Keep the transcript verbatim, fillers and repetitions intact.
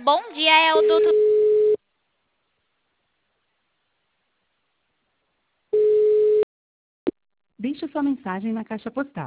Bom dia, é o doutor. Deixe sua mensagem na caixa postal.